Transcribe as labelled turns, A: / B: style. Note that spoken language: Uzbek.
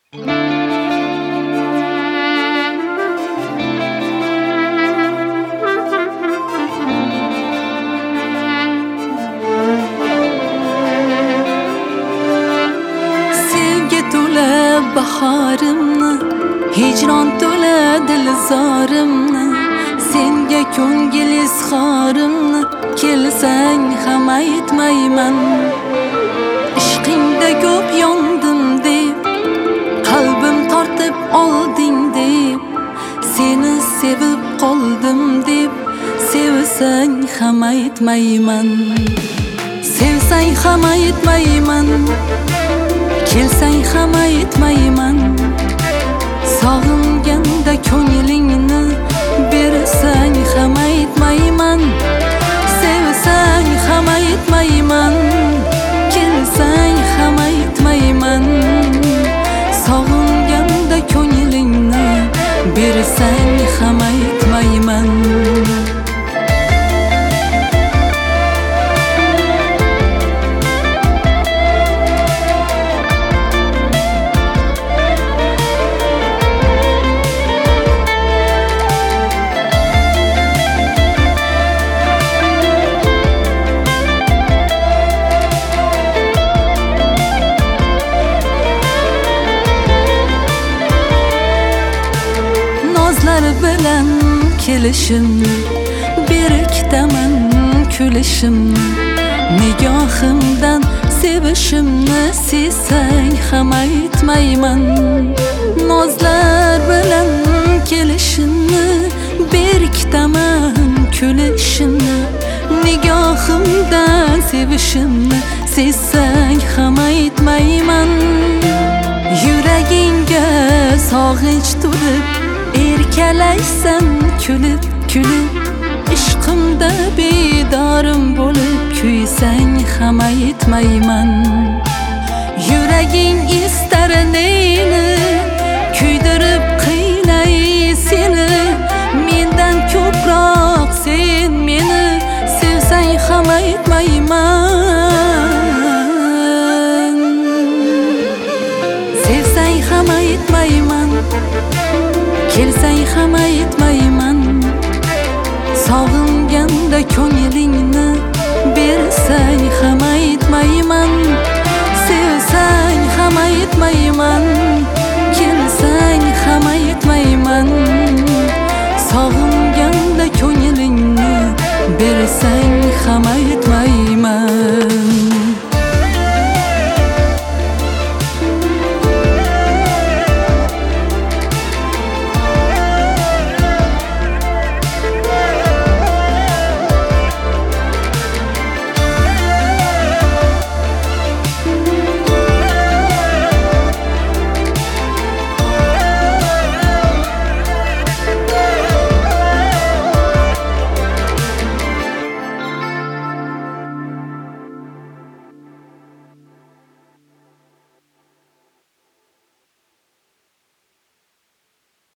A: baharimni, hicron to'la dilzorimni, senga ko'ngil izhorimni kelsang ham aytmayman. Ishqingda ko'p yondim deb, qalbim tortib olding deb, seni sevib qoldim deb, sevsang ham aytmayman. Sevsang ham aytmayman, kelsang ham aytmayman. Sog'inganda ko'nglingni bersang ham aytmayman. Sevsang ham aytmayman, kelsang ham aytmayman. Sog'inganda ko'nglingni bersang ham aytmayman. Bilan kelishimni, berkitaman kulishimni, nigohimdan sevishimni sezsang ham aytmayman. Nozlar bilan kelishimni, berkitaman kulishimni, nigohimdan sevishimni sezsang ham aytmayman. Yuragingga sog'inch to'lib erkalaysan kulib kulib, ishqimda bedorim bo'lib kuysang ham aytmayman. Yuraging istar neyni, kuydirib qiynay seni, mendan ko'proq sen meni sevsang ham aytmayman. Sevsang ham aytmayman, kelsang ham aytmayman. Sog'inganda ko'nglingni bersang ham aytmayman.